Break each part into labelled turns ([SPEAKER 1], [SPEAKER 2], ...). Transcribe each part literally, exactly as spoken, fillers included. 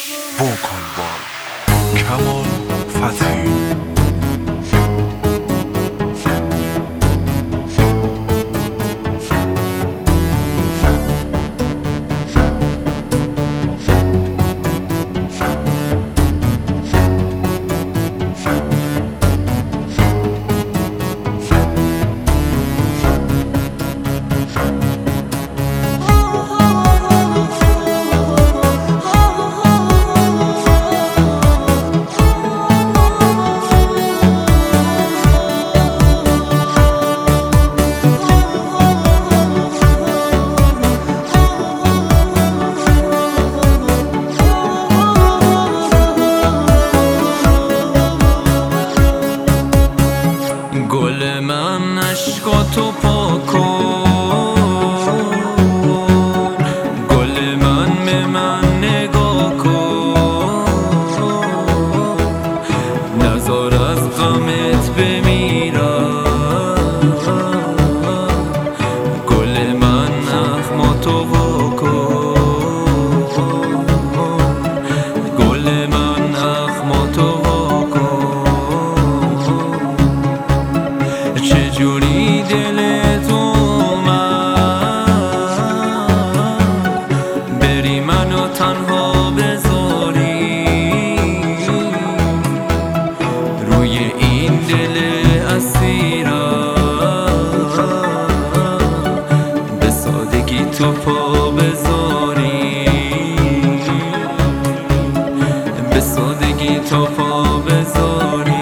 [SPEAKER 1] vocal by Kamal Fathy.
[SPEAKER 2] گل من عشقاتو پاک کن، گل من به من نگاه کن، نزار از غمت بمیرم. گل من اخماتو وا کن، گل من اخماتو وا کن. چجوری دلت اومد بری منو تنها بذاری روی این دل اسیرم، به سادگی تو پا بذاری، به سادگی تو پا بذاری.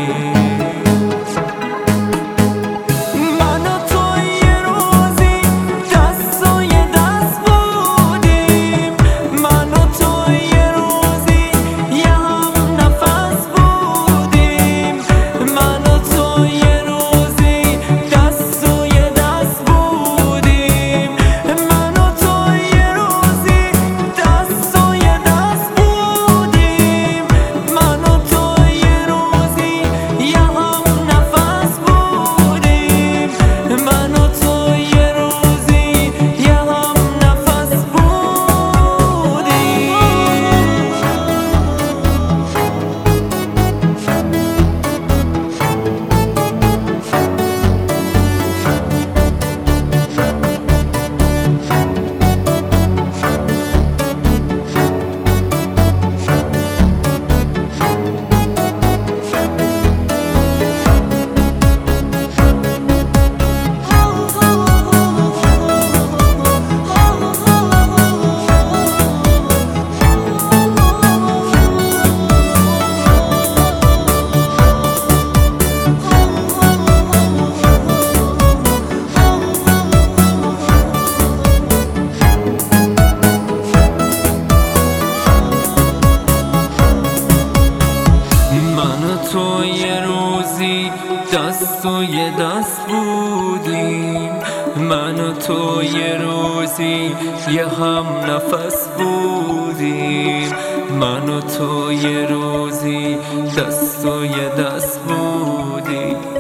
[SPEAKER 2] تو یه روزی دست و یه دست بودیم، من و تو یه روزی یه هم نفس بودیم، من و تو یه روزی دست و یه دست بودیم.